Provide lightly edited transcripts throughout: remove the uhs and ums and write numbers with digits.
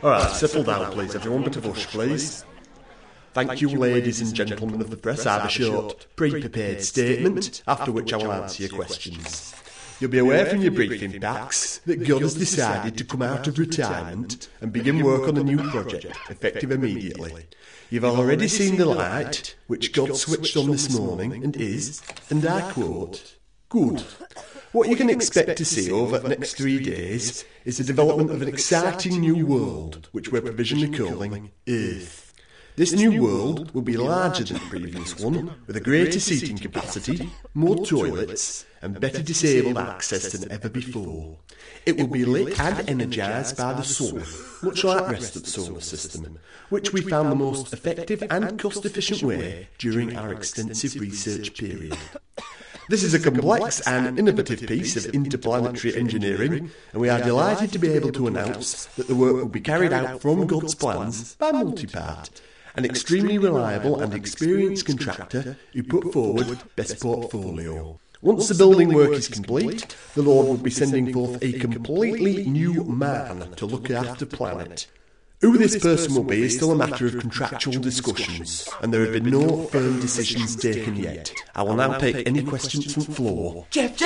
Alright, settle down please everyone, bit of hush please. Thank you ladies and gentlemen of the press. I have a short pre-prepared statement, after which I will answer your questions. You'll be aware from your briefing packs that God has decided to come out of retirement and begin work on a new project, effective immediately. You've already seen the light, which God switched on this morning, and is, and I quote, good. What you can expect to see over the next 3 days is the development of an exciting new world, which we're provisionally calling Earth. This new world will be larger than the previous one, with a greater seating capacity, more toilets, and better disabled access than ever before. It will be lit and energised by the sun, much like the rest of the solar system, which we found the most effective and cost-efficient way during our extensive research period. This is a complex and innovative piece of interplanetary engineering, and we are delighted to be able to announce that the work will be carried out from God's plans by Multipart, an extremely reliable and experienced contractor who put forward best portfolio. Once the building work is complete, the Lord will be sending forth a completely new man to look after the planet. Who this person will be is still a matter of contractual discussions, and there have been no firm decisions taken yet. I will now take any questions from the floor.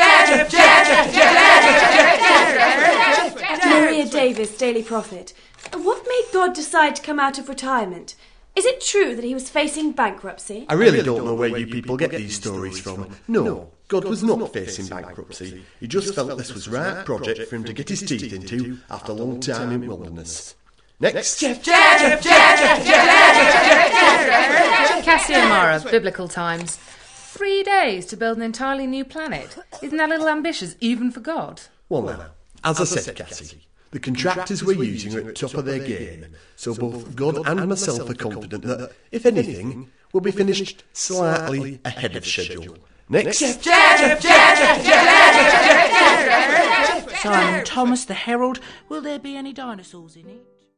Maria Davis, Daily Prophet. What made God decide to come out of retirement? Is it true that he was facing bankruptcy? I really don't know where you people get these stories from. No, God was not facing bankruptcy. He just felt this was the right project for him to get his teeth into after a long time in wilderness. Next. Cassie O'Mara, Biblical Times. 3 days to build an entirely new planet. Isn't that a little ambitious, even for God? Well now, as I said, Cassie, the contractors we're using are at the top of their game, so both God and myself are confident that, if anything, we'll be finished slightly ahead of schedule. Next. Simon Thomas, The Herald. Will there be any dinosaurs in it?